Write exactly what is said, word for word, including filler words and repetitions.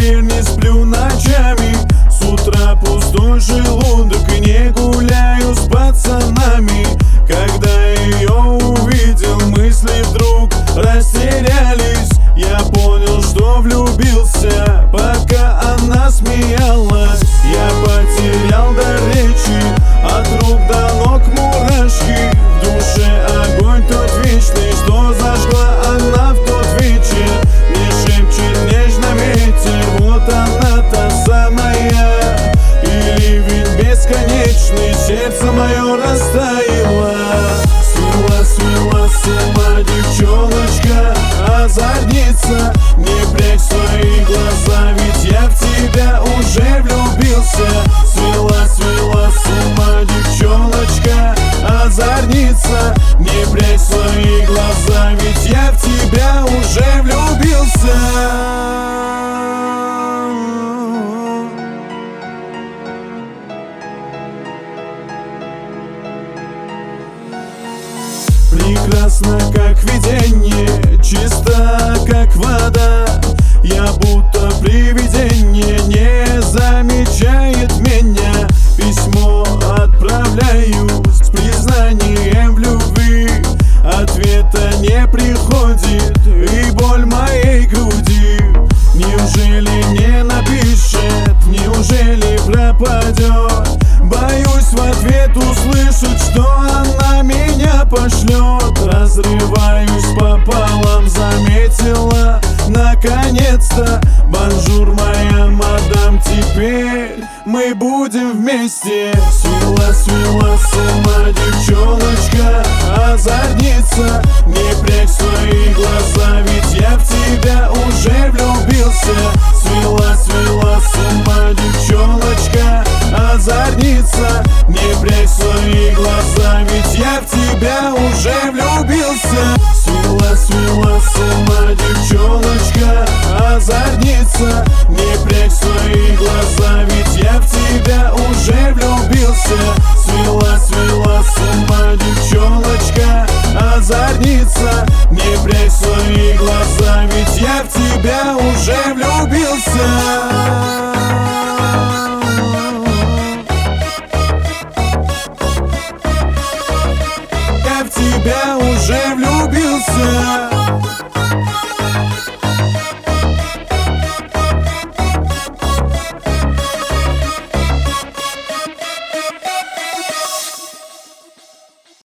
Поверь, не сплю ночами, с утра пустой желудок, и не гуляю с пацанами. Когда ее увидел, мысли вдруг растерялись. Я понял, что влюбился, пока она смеялась. Я потерял дар речи, от рук до ног мурашки. В душе огонь тот вечный, что зажгла она в тот вечер. Мне шепчет нежно ветер, вот она та самая. И ливень бесконечный, сердце мое растаяло. Свела, свела с ума девчоночка, озорница. Не прячь свои глаза, ведь я в тебя уже влюбился. Свела, свела с ума девчоночка, озорница. Не прячь свои глаза, ведь я в тебя уже влюбился. Прекрасно, как видение, чисто, как вода. Я будто привидение, не замечает меня. Письмо отправляю с признанием в любви. Ответа не приходит, и боль моей груди. Неужели не напишет, неужели пропадет? Боюсь в ответ услышать, что она меня пошлет. Разрываюсь пополам, заметила наконец-то. Бонжур, моя мадам, теперь мы будем вместе. Свела, свела с ума девчоночка, озорница. Не прячь свои глаза, ведь я в тебя уже влюбился. Свела, свела с ума девчоночка, озорница. Не прячь свои глаза, ведь я в тебя уже влюбился. Свела, свела с ума девчоночка, озорница. Не прячь свои глаза, ведь я в тебя уже влюбился. Свела, свела с ума девчоночка, озорница. Не прячь свои глаза, ведь я в тебя уже влюбился. Я в тебя уже влюбился.